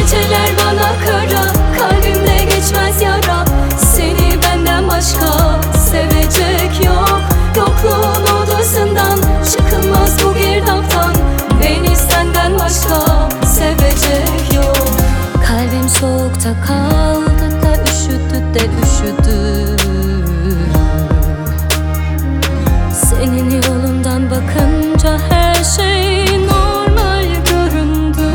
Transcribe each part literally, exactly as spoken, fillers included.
Geceler bana kara, kalbimde geçmez yara. Seni benden başka sevecek yok. Yokluğun odasından çıkılmaz bu girdaptan. Beni senden başka sevecek yok. Kalbim soğukta kaldı da üşüdü de üşüdü. Senin yolundan bakınca her şey normal göründü.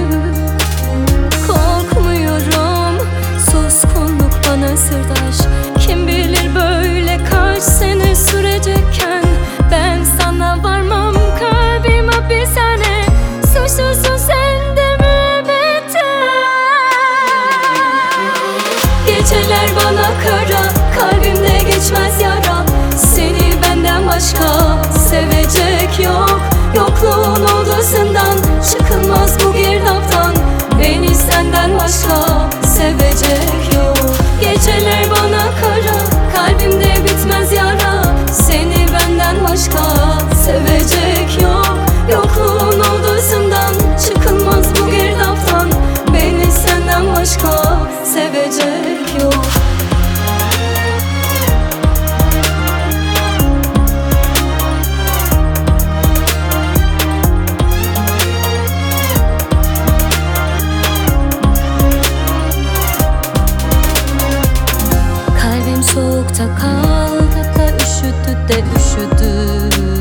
Korkmuyorum, suskunluk bana sırdaş. Kim bilir böyle kaç sene sürecekken ben sana varmam, kalbim hapishane. Suçlusun sen de müebbete. Geceler bana kara, kalbimde geçmez yara. Seni benden başka sevecek yok. Yokluğun odasından çıkılmaz bu girdaptan. Beni senden başka sevecek yok. Geceler bana kara, kalbimde bitmez yara. Seni benden başka sevecek yok. Yokluğun odasından çıkılmaz bu girdaptan. Beni senden başka sevecek yok. Soğukta kaldı da üşüdü de üşüdü.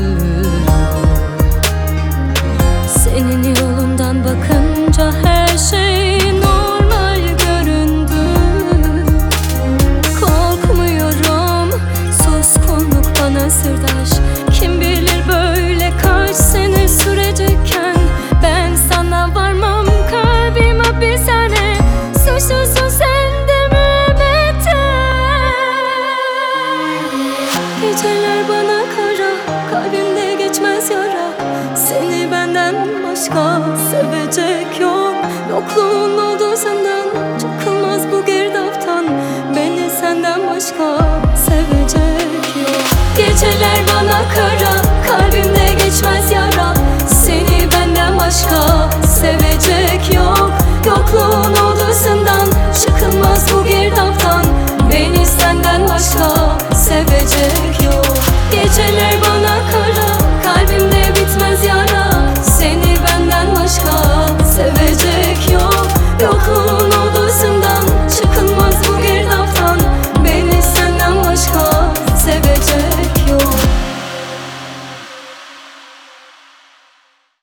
Senin yolundan bakınca her şey normal göründü. Korkmuyorum, suskunluk bana sırdaş. Kim bilir böyle kaç sene sürecekken ben sana varmam, kalbim hapishane. Suçlusun sen de müebbete. Geceler bana kara, kalbimde geçmez yara. Seni benden başka sevecek yok. Yokluğun odasında